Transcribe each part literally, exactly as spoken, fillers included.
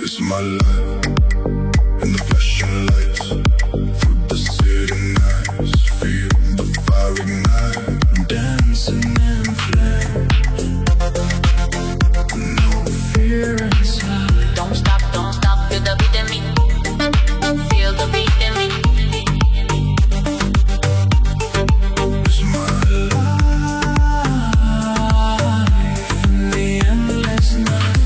It's my life, in the flashing lights, through the city nights. Feel the fire ignite, I'm dancing in flames. No fear inside. Don't stop, don't stop, feel the beat in me. Feel the beat in me. It's my life, in the endless night.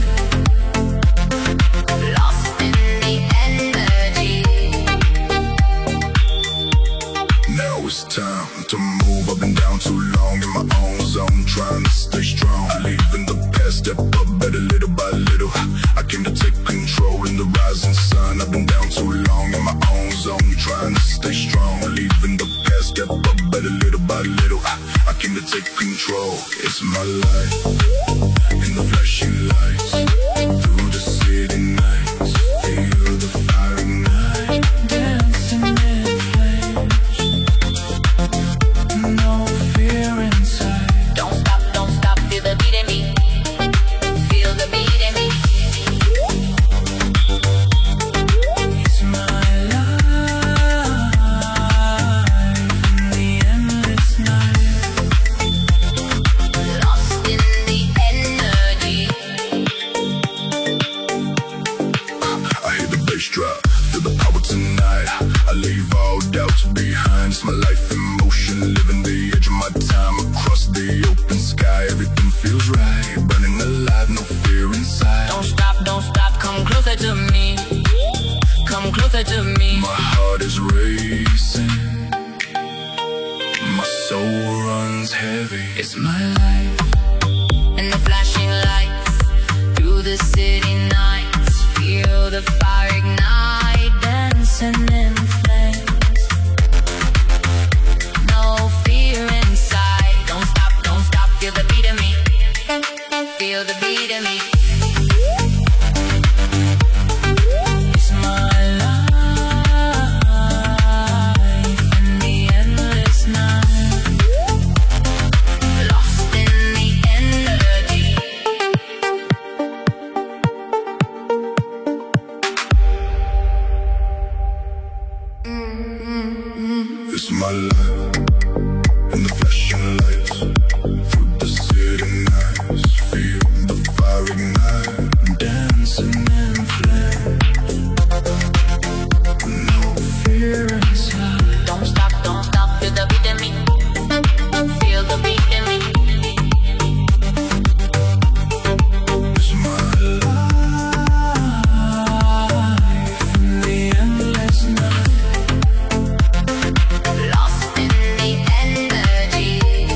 Lost in the energy. Now it's time to move. I've been down too long in my own zone, trying to stay strong, leaving the past, step up better little by little. I came to take control in the rising sun. I've been down too long in my own zone, trying to stay strong, leaving the past, step up better little by little. I came to take control. It's my life, in the flashing lights, through the city nights. Feel the fire ignite, dancing in flames. No fear inside. Don't stop, don't stop, feel the beat in me. Feel the beat in me. It's my life, in the endless night. Lost in the energy. I hear the bass drop, feel the power tonight. I leave all doubts behind. It's my life in motion, living the edge of my time. Across the open sky, everything feels right. Burning alive, no fear inside. Don't stop, don't stop, come closer to me. Come closer to me. My heart is racing, my soul runs heavy. It's my life, In the flashing lights, through the city nights. Feel the fire ignite, dancing in flames. No fear inside. Don't stop, don't stop, feel the beat in me. Feel the beat in me. it's my life, in the endless night. Lost in the energy. It's my life, in the flashing lights, through the city nights. Feel the fire ignite, I'm dancing in flames. No fear inside. Don't stop, don't stop, feel the beat in me. Feel the beat in me. It's my life, in the endless night. Lost in the energy.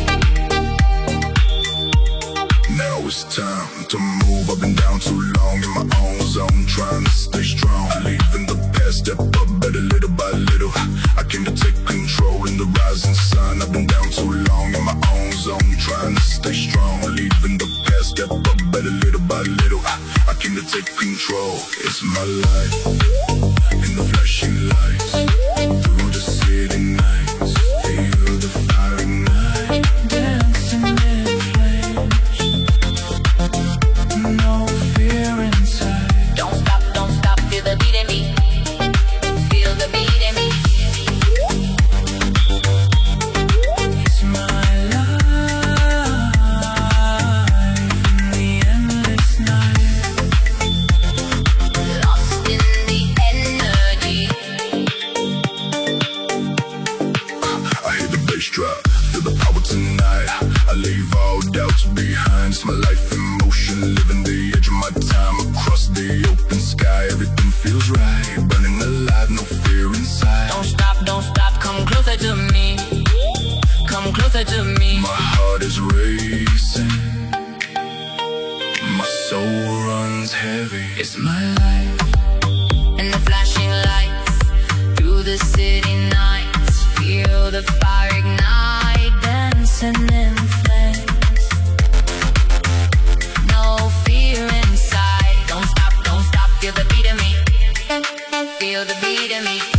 Now it's time to move. I've been down too long in my own zone, trying to stay strong, leaving the past, step up better little by little. I came to take control in the rising sun. I've been down too long in my own zone, trying to stay strong, leaving the past, step up better little by little. I came to take control. It's my life, in the flashing lights, through the city nights. Feel the fire ignite, dancing in flames. No fear inside. Don't stop, don't stop, feel the beat in me. Feel the beat in me. It's my life, in the endless night. Lost in the energy. I hear the bass drop, feel the power tonight. I leave all doubts behind. It's my life in motion, living the edge of my time. Across the open sky, everything feels right. Burning alive, no fear inside. Don't stop, don't stop, come closer to me. Come closer to me. My heart is racing, my soul runs heavy. It's my life, In the flashing lights, through the city nights. Feel the fire ignite, dancing in flames. No fear inside. Don't stop, don't stop, feel the beat in me. Feel the beat in me.